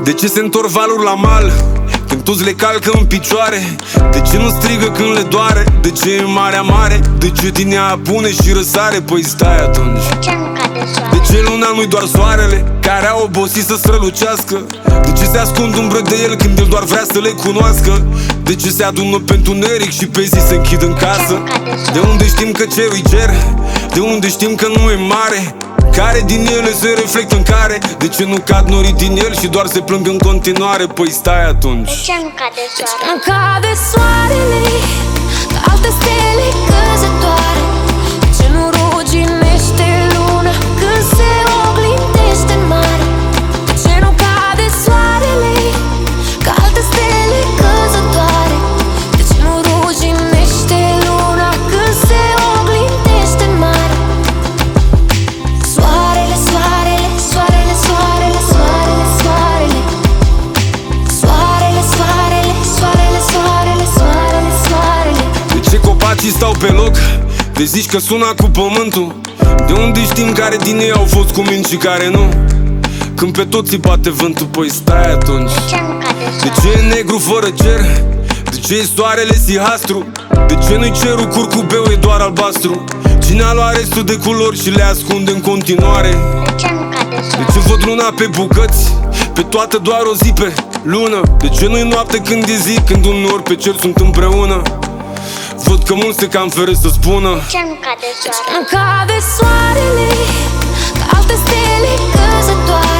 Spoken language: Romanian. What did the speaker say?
De ce se întorc valuri la mal când toți le calcă în picioare? De ce nu strigă când le doare? De ce e marea mare? De ce din ea apune și răsare? Păi stai atunci, de ce luna nu-i doar soarele care a obosit să strălucească? De ce se ascund umbră de el când el doar vrea să le cunoască? De ce se adună pe întuneric și pe zi se închid în casă? De unde știm că cerul-i cer? De unde știm că nu e mare? Care din ele se reflectă în care? De ce nu cad norii din el și doar se plâng în continuare? Păi stai atunci, de ce nu cade soarele ca alte stele căzătoare? De ce nu ruginește luna când se oglindește în mare? De ce nu cade soarele ca alte stele căzătoare? De ce nu ruginește luna când se oglindește în mare? Soarele, soarele, soarele, soarele, soarele, soarele. Soarele, soarele, soarele, soarele, soarele, soarele. de ce copacii stau pe loc? De zici că suna cu pământul? De unde știm care din ei au fost cuminți și care nu? Când pe toți îi bate vântul, păi stai atunci, de ce e negru fără cer? De ce e soarele sihastru? De ce nu-i cerul curcubeu, e doar albastru? Cine a luat restul de culori și le ascunde în continuare? De ce văd luna pe bucăți? Pe toată doar o zi pe lună? De ce nu-i noapte când e zi? Când uneori pe cer sunt împreună? Văd că mulți se cam feresc să spună De ce nu cade soarele ca alte stele căzătoare?